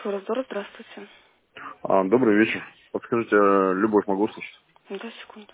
Форозор, здравствуйте. Добрый вечер. Подскажите, Любовь, могу слушать? Да, секунду.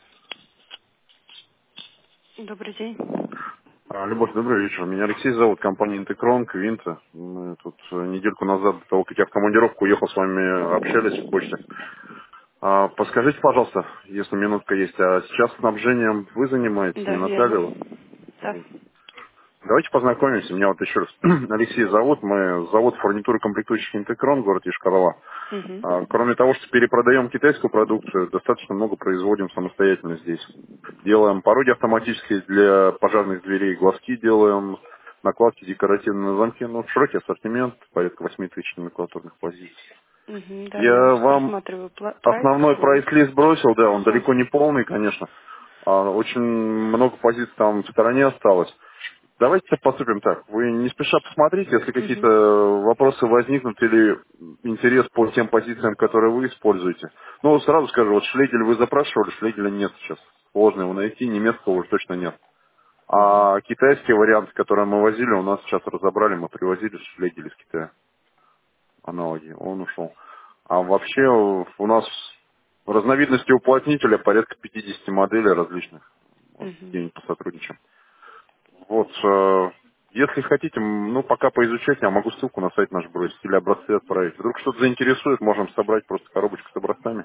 Добрый день. Любовь, добрый вечер. Меня Алексей зовут, компания Интекрон, Квинта. Мы тут недельку назад, до того, как я в командировку уехал, с вами общались в почте. Подскажите, пожалуйста, если минутка есть, а сейчас снабжением вы занимаетесь, не Да, Наталья? верно. Вот. Да. Давайте познакомимся. Меня вот еще раз Алексей зовут. Мы завод фурнитуры комплектующих Интекрон, город Йошкар-Ола. Угу. Кроме того, что перепродаем китайскую продукцию, достаточно много производим самостоятельно здесь. Делаем пороги автоматические для пожарных дверей, глазки делаем, накладки декоративные на замки, ну, широкий ассортимент, порядка 8000 номенклатурных позиций. Угу. Да, Я я вам просматриваю прайс основной свой. прайс-лист бросил, да, он Все. далеко не полный, конечно. Очень много позиций там в стороне осталось. Давайте поступим так. Вы не спеша посмотрите, если какие-то Угу. вопросы возникнут или интерес по тем позициям, которые вы используете. Ну, сразу скажу, вот шлейдель вы запрашивали, шлейделя нет сейчас. Сложно его найти, немецкого уже точно нет. Угу. А китайский вариант, который мы возили, у нас сейчас разобрали, мы привозили шлейдель из Китая, аналоги, он ушел. А вообще у нас разновидности уплотнителя порядка 50 моделей различных. Вот Угу. где-нибудь посотрудничаем. Вот, если хотите, ну, пока поизучать, я могу ссылку на сайт наш бросить или образцы отправить. Вдруг что-то заинтересует, можем собрать просто коробочку с образцами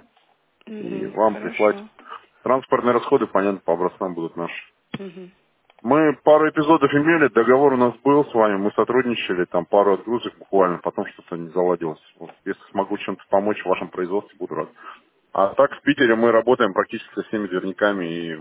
и Угу. вам прислать. Хорошо. Транспортные расходы, понятно, по образцам будут наши. Угу. Мы пару эпизодов имели, договор у нас был с вами, мы сотрудничали, там пару отгрузок буквально, потом что-то не заладилось. Вот, если смогу чем-то помочь в вашем производстве, буду рад. А так в Питере мы работаем практически со всеми дверниками и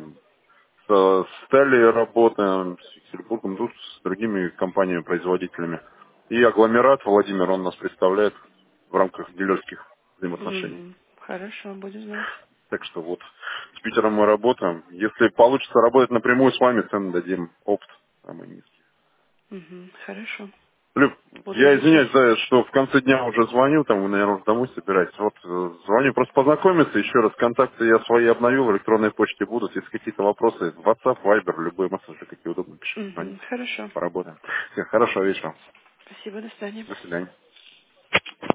с Стелли работаем, с Фиксельбургом, ну, с другими компаниями-производителями. И агломерат Владимир, он нас представляет в рамках дилерских взаимоотношений. Угу. Хорошо, буду знать. Так что вот, с Питером мы работаем. Если получится работать напрямую с вами, цены дадим опт самый низкий. Угу. Хорошо. Люб, Буду я изучать. извиняюсь, да, что в конце дня уже звоню, там вы, наверное, уже домой собираетесь. Вот звоню просто познакомиться, еще раз контакты я свои обновил, в электронной почте будут. Если какие-то вопросы, WhatsApp, Viber, любой мессенджер, какие удобно, пишите, Угу. звоните. Хорошо. Поработаем. Всем хорошего вечера. Спасибо, до свидания. До свидания.